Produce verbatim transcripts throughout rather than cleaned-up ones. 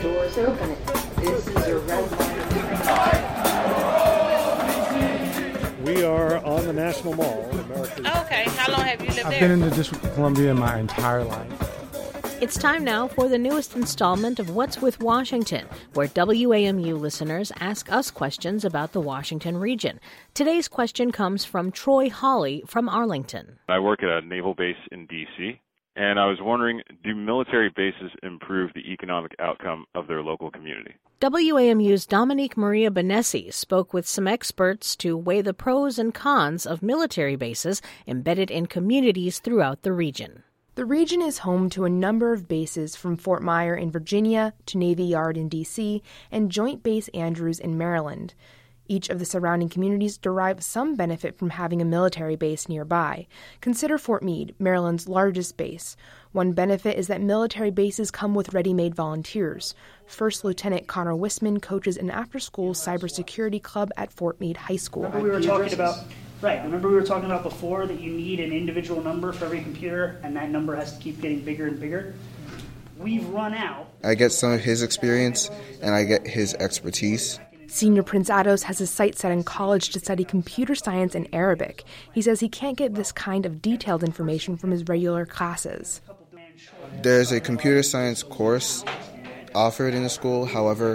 doors open. This is a red line. We are on the National Mall. America's Oh, okay. How long have you lived I've there? been in the District of Columbia my entire life. It's time now for the newest installment of What's with Washington, where W A M U listeners ask us questions about the Washington region. Today's question comes from Troy Hawley from Arlington. I work at a naval base in D C, and I was wondering, do military bases improve the economic outcome of their local community? W A M U's Dominique Maria Benessi spoke with some experts to weigh the pros and cons of military bases embedded in communities throughout the region. The region is home to a number of bases from Fort Myer in Virginia to Navy Yard in D C and Joint Base Andrews in Maryland. Each of the surrounding communities derive some benefit from having a military base nearby. Consider Fort Meade, Maryland's largest base. One benefit is that military bases come with ready-made volunteers. First Lieutenant Connor Wisman coaches an after-school cybersecurity club at Fort Meade High School. Remember we were talking about, right, remember we were talking about before that you need an individual number for every computer, and that number has to keep getting bigger and bigger? We've run out. I get some of his experience, and I get his expertise. Senior Prince Ados has his sights set in college to study computer science and Arabic. He says he can't get this kind of detailed information from his regular classes. There's a computer science course offered in the school. However,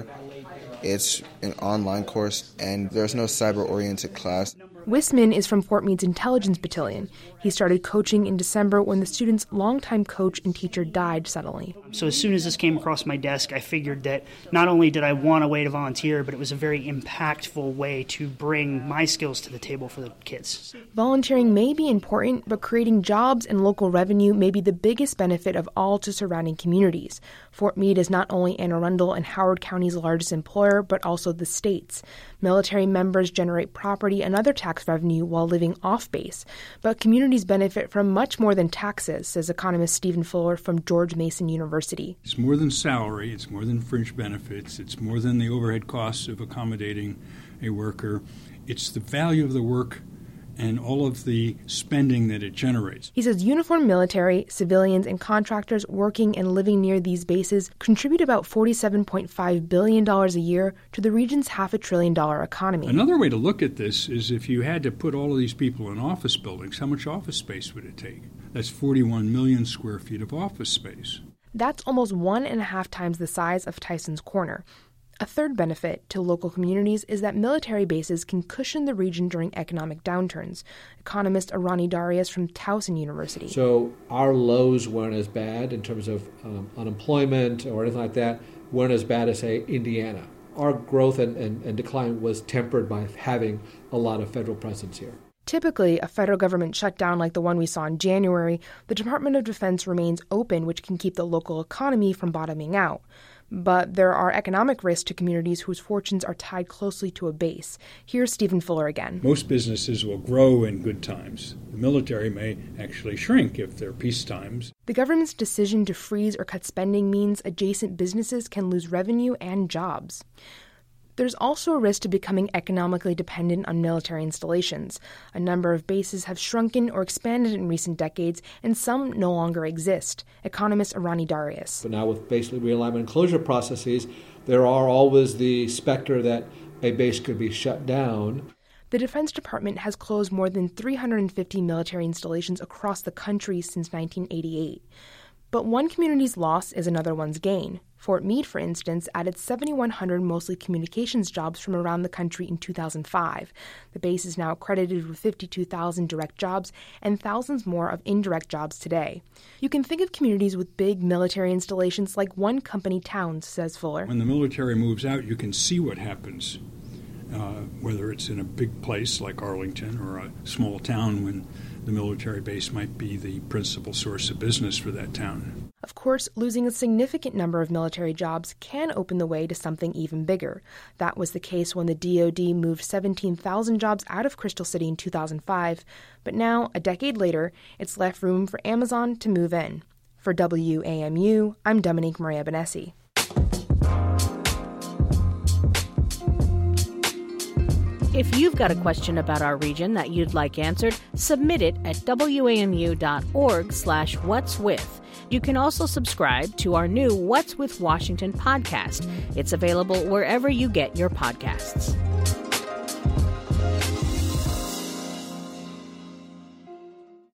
it's an online course, and there's no cyber-oriented class. Wisman is from Fort Meade's Intelligence Battalion. He started coaching in December when the student's longtime coach and teacher died suddenly. So as soon as this came across my desk, I figured that not only did I want a way to volunteer, but it was a very impactful way to bring my skills to the table for the kids. Volunteering may be important, but creating jobs and local revenue may be the biggest benefit of all to surrounding communities. Fort Meade is not only Anne Arundel and Howard County's largest employer, but also the state's. Military members generate property and other tax revenue while living off base. But communities benefit from much more than taxes, says economist Stephen Fuller from George Mason University. It's more than salary, it's more than fringe benefits, it's more than the overhead costs of accommodating a worker. It's the value of the work and all of the spending that it generates. He says uniformed military, civilians, and contractors working and living near these bases contribute about forty-seven point five billion dollars a year to the region's half a trillion dollar economy. Another way to look at this is if you had to put all of these people in office buildings, how much office space would it take? That's forty-one million square feet of office space. That's almost one and a half times the size of Tyson's Corner. A third benefit to local communities is that military bases can cushion the region during economic downturns. Economist Arani Darius from Towson University. So our lows weren't as bad in terms of um, unemployment or anything like that, weren't as bad as, say, Indiana. Our growth and, and, and decline was tempered by having a lot of federal presence here. Typically, a federal government shutdown like the one we saw in January, the Department of Defense remains open, which can keep the local economy from bottoming out. But there are economic risks to communities whose fortunes are tied closely to a base. Here's Stephen Fuller again. Most businesses will grow in good times. The military may actually shrink if they're peace times. The government's decision to freeze or cut spending means adjacent businesses can lose revenue and jobs. There's also a risk to becoming economically dependent on military installations. A number of bases have shrunken or expanded in recent decades, and some no longer exist. Economist Arani Darius. But now with basically realignment and closure processes, there are always the specter that a base could be shut down. The Defense Department has closed more than three hundred fifty military installations across the country since nineteen eighty-eight. But one community's loss is another one's gain. Fort Meade, for instance, added seven thousand one hundred mostly communications jobs from around the country in two thousand five. The base is now accredited with fifty-two thousand direct jobs and thousands more of indirect jobs today. You can think of communities with big military installations like one company towns, says Fuller. When the military moves out, you can see what happens, uh, whether it's in a big place like Arlington or a small town when the military base might be the principal source of business for that town. Of course, losing a significant number of military jobs can open the way to something even bigger. That was the case when the D O D moved seventeen thousand jobs out of Crystal City in two thousand five. But now, a decade later, it's left room for Amazon to move in. For W A M U, I'm Dominique Maria Benessi. If you've got a question about our region that you'd like answered, submit it at wamu.org slash what's with. You can also subscribe to our new What's with Washington podcast. It's available wherever you get your podcasts.